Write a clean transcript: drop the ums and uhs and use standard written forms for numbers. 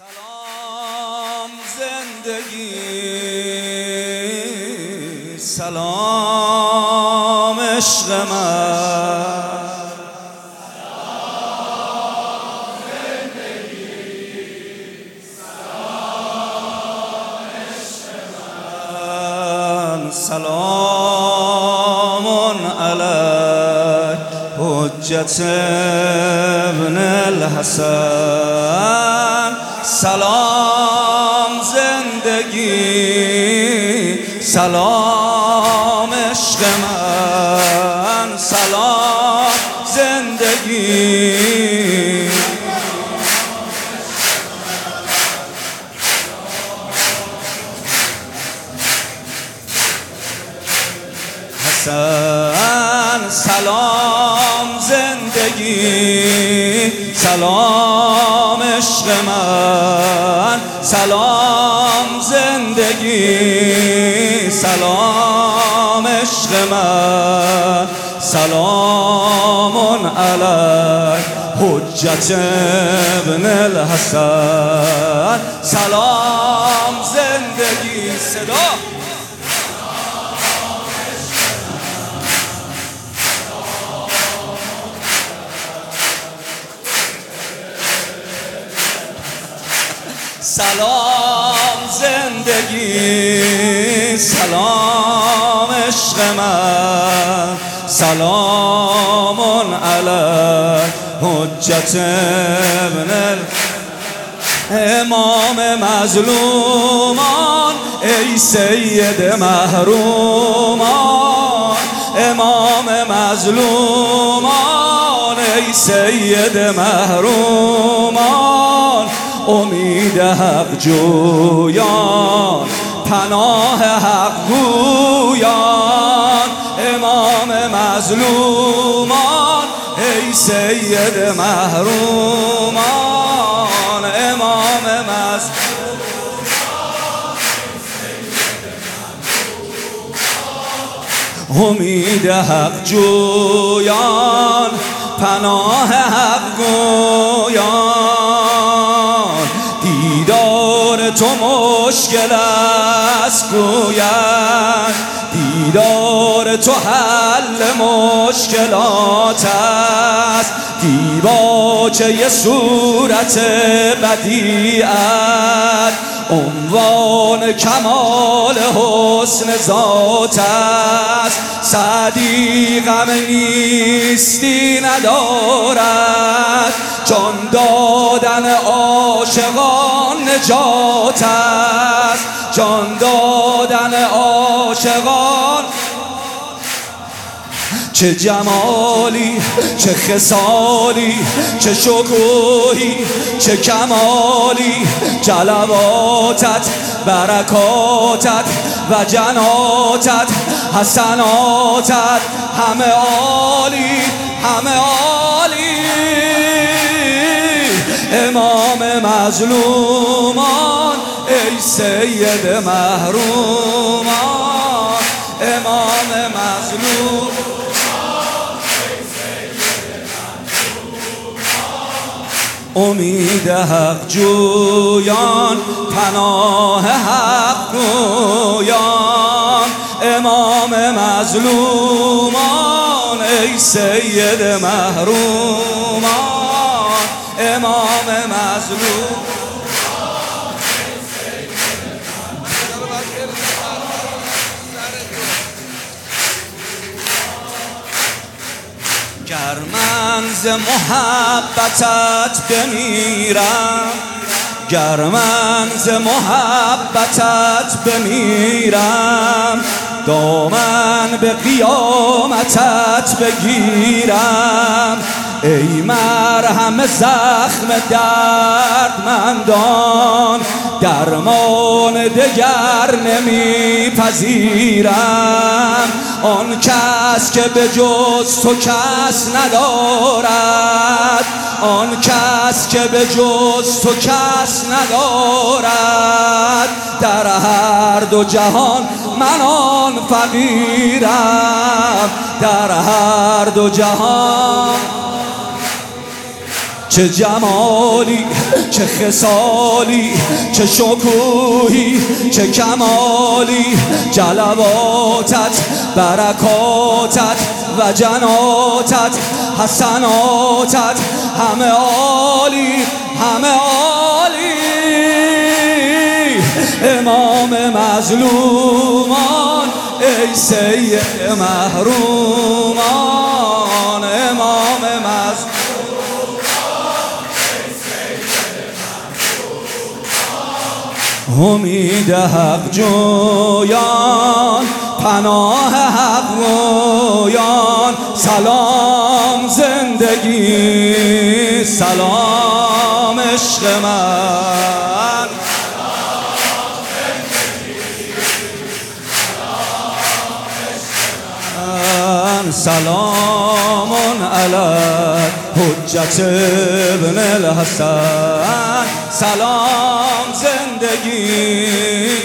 سلام زندگی، سلام عشق من، سلام زندگی، سلام عشق من، سلام علی حجت ابن الحسن. سلام زندگی، سلام عشق من، سلام زندگی، حسن. سلام زندگی، سلام عشق من، سلام زندگی، سلام عشق من، سلام علی حجت ابن الحسن. سلام زندگی، صدا سلام زندگی، سلام عشق من، سلام علی حجت ابن امام مظلومان، ای سید محرومان، امام مظلومان، ای سید محرومان، امید حق جویان، پناه حق گویان، امام مظلومان، ای سید محرومان، امام مظلومان، امید حق جویان، پناه حق گویان. دیدار تو مشکل است گویند، دیدار تو حل مشکلات است، دیباچه صورت بدیعت، عنوان کمال حسن ذات است. سعدی غم نیستی ندارد، جان دادن عاشقان نجات است، جان دادن عاشقان. چه جمالی، چه خصالی، چه شکوهی، چه کمالی، جلواتت، برکاتت و جناتت، حسناتت، همه عالی، همه عالی. امام مظلومان، ای سید محرومان، امام مظلوم، امید حق جویان، پناه حق گویان، امام مظلومان، ای سید محرومان، امام مظلوم. گر من ز محبتت بمیرم، گر من ز محبتت بمیرم، دامن به قیامتت بگیرم، ای مرهم زخم دردمندان، درمان دگر نمیپذیرم. آن کس که به جز تو کس ندارد، آن کس که به جز تو کس ندارد، در هر دو جهان من آن فقیرم، در هر دو جهان چه جمالی، چه خصالی، چه شکوهی، چه کمالی، جلواتت، برکاتت و جناتت، حسناتت همه عالی، همه عالی. امام مظلومان ای سید محرومان، امام مظلومان امید حق جویان، پناه حق رویان، سلام زندگی، سلام عشق من، سلام علی حجت ابن الحسن، سلام زندگی،